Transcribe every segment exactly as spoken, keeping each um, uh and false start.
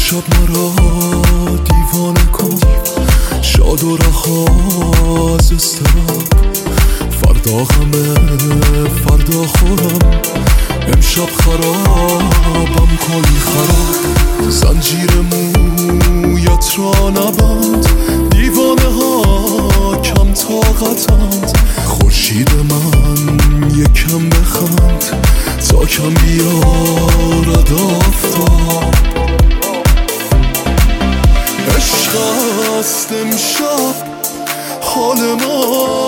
امشب مرا دیوانه کن، شاد و رها از اضطراب. فردا غمه فردا خورم، امشب خرابم کن خراب. زنجیر مویت را نبند، دیوانه ها کم طاقتند. خورشید من یکم بخند تا کم بیارد آفتاب. عشق است امشب حال ما،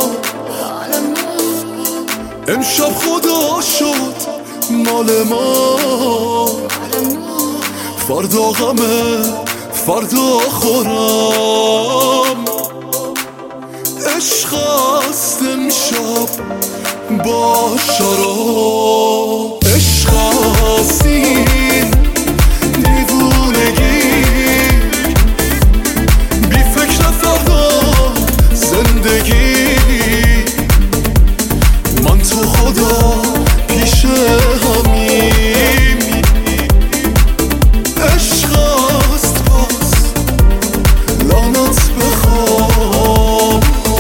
امشب خدا شد مال ما. فردا غمه فردا خورم، عشق است امشب با شراب. عشق است این دیوونگی، بی فکر فردا زندگی. من تو خدا پیش همیم، عشق است پس لعنت بخوام.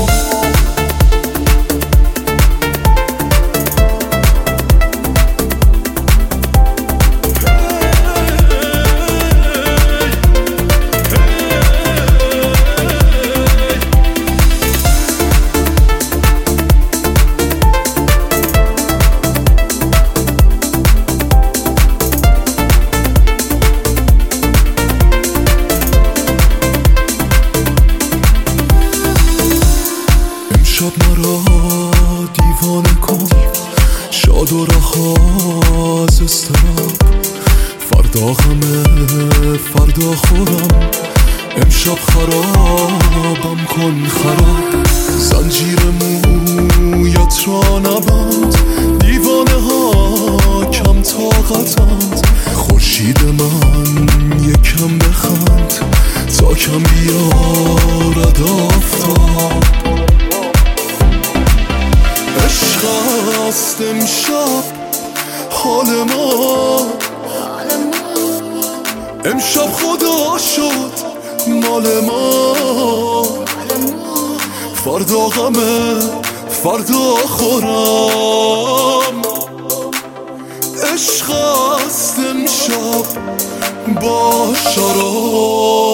امشب مرا دیوانه کن، شاد و رها از اضطراب. فردا غمه فردا خورم، امشب خرابم کن خراب. زنجیر مویت را نبند، دیوانه ها کم طاقتند. خورشید من یکم بخند تا کم بیارد آفتاب. عشق است امشب حال ما، امشب خدا شد مال ما. فردا غمه فردا خورم، عشق است امشب با شراب.